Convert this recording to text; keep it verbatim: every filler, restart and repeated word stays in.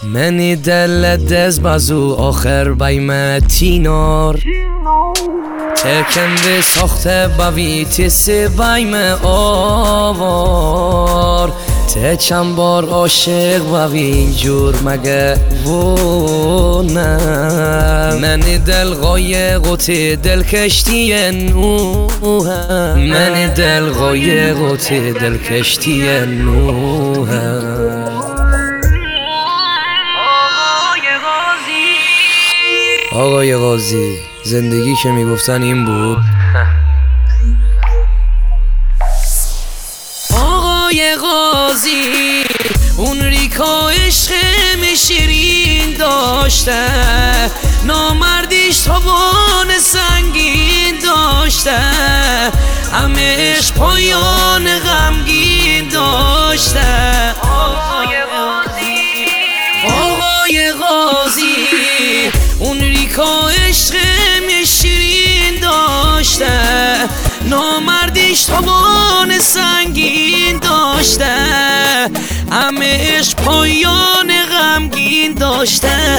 منی دل دز بازو آخر بایم تینار تکم به ساخته باوی تیسی بایم آوار ته چند بار عاشق باوی اینجور مگه و نه منی دل غایق و تی دل کشتی نوه منی دل غایق و تی دل کشتی نوه آقای قاضی زندگی که میگفتن این بود. آقای قاضی اون ریکا عشق شیرین داشته نامردیش تابان سنگین داشته همش پایان غمگین داشته. آقای قاضی آقای قاضی اون ریکا عشق شیرین داشته نامردیش تابان سنگین داشته همش پایان غمگین داشته.